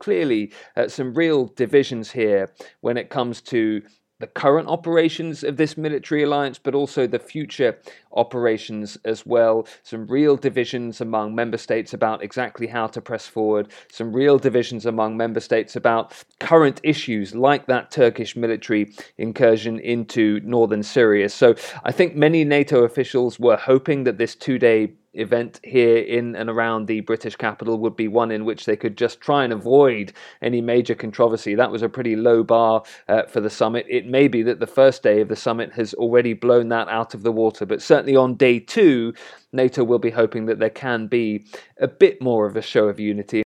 clearly some real divisions here when it comes to the current operations of this military alliance, but also the future operations as well. Some real divisions among member states about exactly how to press forward. Some real divisions among member states about current issues like that Turkish military incursion into northern Syria. So I think many NATO officials were hoping that this two-day event here in and around the British capital would be one in which they could just try and avoid any major controversy. That was a pretty low bar for the summit. It may be that the first day of the summit has already blown that out of the water, but certainly on day two, NATO will be hoping that there can be a bit more of a show of unity.